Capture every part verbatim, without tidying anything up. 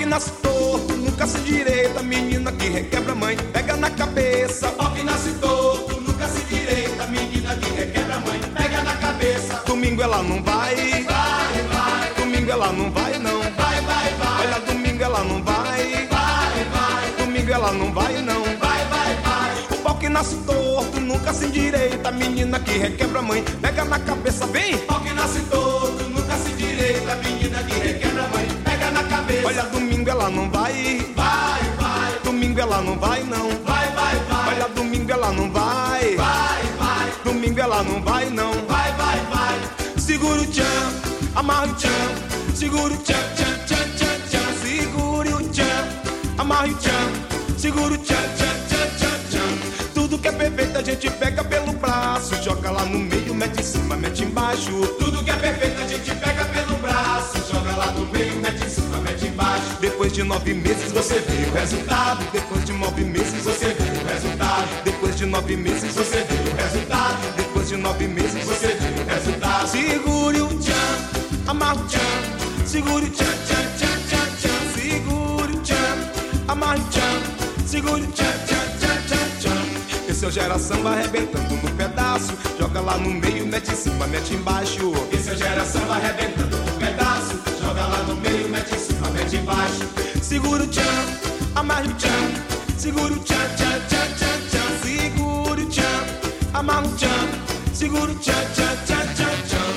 que nasce torto, nunca se direita. Menina que requebra a mãe, pega na cabeça. Pau que nasce torto, nunca se direita. Menina que requebra a mãe, pega na cabeça. Domingo ela não vai, vai, vai. Domingo ela não vai não, vai, vai, vai. Olha, domingo ela não vai, vai, vai. Domingo ela não vai não, vai, vai, vai. O pau que nasce torto, nunca se endireita. Menina que requebra a mãe, pega na cabeça, vem. Pau que nasce torto, nunca se direita. Menina que requebra a mãe, pega na cabeça. Olha, domingo ela não vai, vai, vai. Domingo ela não vai não, vai, vai, vai. Olha, domingo ela não vai, vai, vai. Domingo ela não vai não, vai, vai, vai. Segura o tchan, amarra o tchan, segura o tchan, tchan, tchan, tchan, tchan. Segura o tchan, amarra o tchan, segura o tchan, tchan, tchan, tchan, tchan. Tudo que é perfeito a gente pega pelo braço, joga lá no meio, mete em cima, mete embaixo. Tudo que é perfeito a gente pega pelo braço, joga lá no meio, mete em cima, mete embaixo. Depois de nove meses você vê o resultado. Depois de nove meses você vê o resultado. Depois de nove meses você vê o resultado. Depois de nove meses você vê o resultado. Segure o tchan, amarra o tchan, segure o tchan, tchan, tchan, tchan, tchan. Segure o tchan, amarra o tchan, segure o tchan, tchan, tchan, tchan, tchan. Esse é o Gera Samba arrebentando no pedaço, joga lá no meio, mete em cima, mete embaixo. Esse é o Gera Samba arrebentando no pedaço, joga lá no meio, mete em cima, mete embaixo. Segura o tchan, amarra o tchan, segura o tchan, tchan, tchan, tchan, tchan. Segura o tchan, amarra o tchan, segura o tchan, tchan, tchan, tchan, tchan.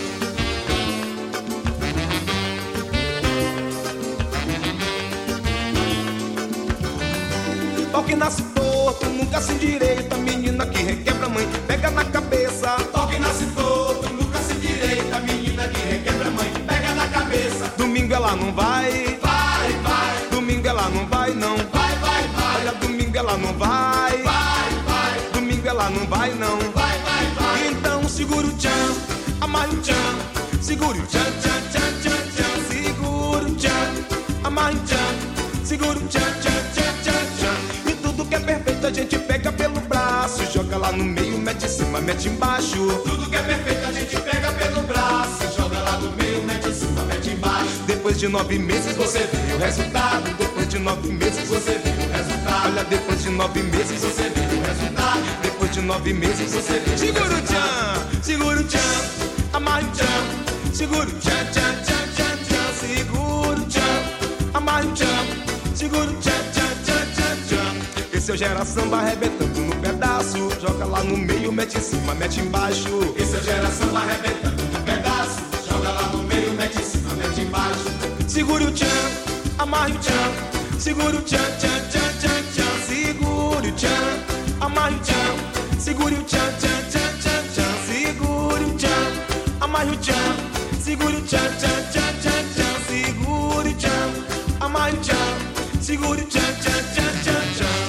Pau que nasce torto, nunca se endireita. Menina que requebra a mãe, pega na cabeça. Pau que nasce torto, nunca se endireita. Menina que requebra a mãe, pega na cabeça. Domingo ela não vai, vai, vai. Domingo ela não vai não, vai, vai, vai. Olha, domingo ela não vai, vai, vai. Domingo ela não vai não, vai, vai, vai. Então segura o tchan, amarra o tchan, segura o tchan, tchan, tchan, tchan, tchan. Segura o tchan, amarra o tchan, segura o tchan, tchan, tchan, tchan, tchan. E tudo que é perfeito a gente pega pelo braço, joga lá no meio, mete em cima, mete embaixo. Tudo que é perfeito a gente pega pelo braço, joga lá no meio, mete em cima, mete embaixo. Depois de nove meses você vê o resultado. Depois de nove meses você vê o resultado. Olha, depois de nove meses você vê o resultado. Depois de nove meses você vê o segura resultado. o tchan, segura o tchan, amarra o tchan, segura o tchan, tchan, tchan, tchan, tchan. Segura o tchan, amarra o tchan, segura o tchan, tchan, tchan, tchan, tchan. Esse é o Gera Samba arrebentando no pedaço, joga lá no meio, mete em cima, mete embaixo. Esse é o Gera Samba arrebentando no pedaço, joga lá no meio, mete em cima, mete embaixo. Segura o tchan, amarra o tchan, segura o tchan, tchan, tchan, tchan, tchan. Segura o tchan, amarra o tchan, segura o tchan, tchan, tchan, tchan, tchan. Segura o tchan, amarra o tchan, segura o tchan, tchan, tchan, tchan, tchan. Segura o tchan, amarra o tchan, segura o tchan, tchan, tchan, tchan, tchan.